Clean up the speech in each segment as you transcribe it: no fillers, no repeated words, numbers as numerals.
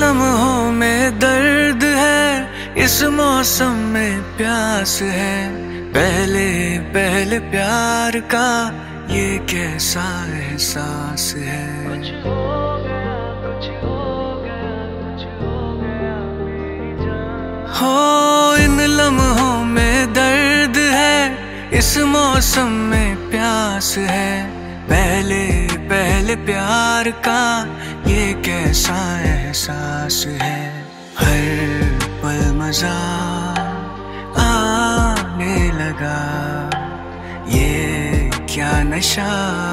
लम्हों में दर्द है, इस मौसम में प्यास है। पहले पहले प्यार का ये कैसा एहसास है। कुछ हो गया, कुछ हो गया, कुछ हो गया मेरी जान। हो इन लम्हों में दर्द है, इस मौसम में प्यास है। पहले पहले प्यार का ये कैसा एहसास है। हर पल मजा आने लगा, ये क्या नशा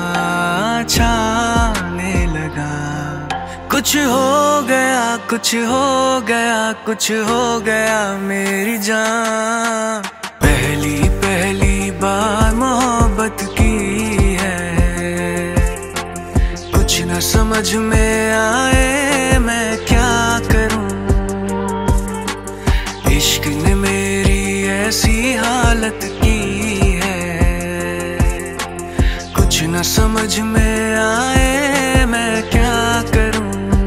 छाने लगा। कुछ हो गया, कुछ हो गया, कुछ हो गया मेरी जान। पहली पहली बार मोहब्बत की है, कुछ न समझ में आए मैं क्या करूं। इश्क ने मेरी ऐसी हालत की है, कुछ न समझ में आए मैं क्या करूं।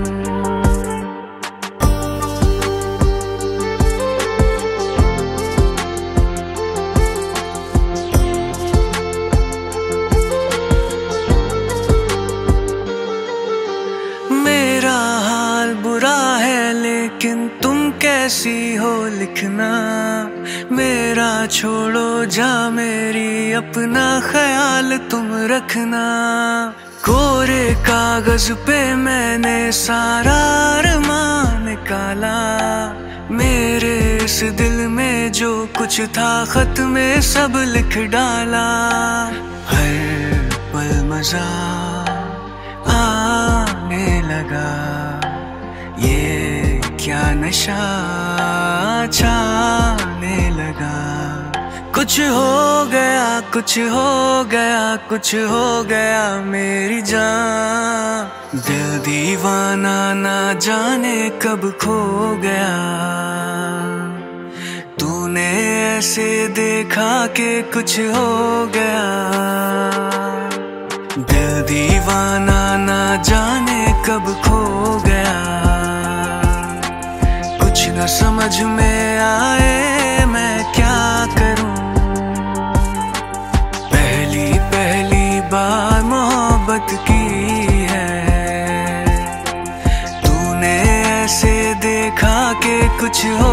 मेरा हाल बुरा है लेकिन तुम कैसी हो लिखना। मेरा छोड़ो जा मेरी अपना ख्याल तुम रखना। कोरे कागज पे मैंने सारा अरमान निकाला, मेरे इस दिल में जो कुछ था खत में सब लिख डाला। हर पल मजा आने लगा, ये क्या नशा छाने लगा। कुछ हो गया, कुछ हो गया, कुछ हो गया मेरी जान। दिल दीवाना ना जाने कब खो गया, तूने ऐसे देखा कि कुछ हो गया। दिल दीवाना ना जाने कब खो गया, कुछ न समझ में आए मैं क्या करूं। पहली पहली बार मोहब्बत की है, तूने ऐसे देखा कि कुछ हो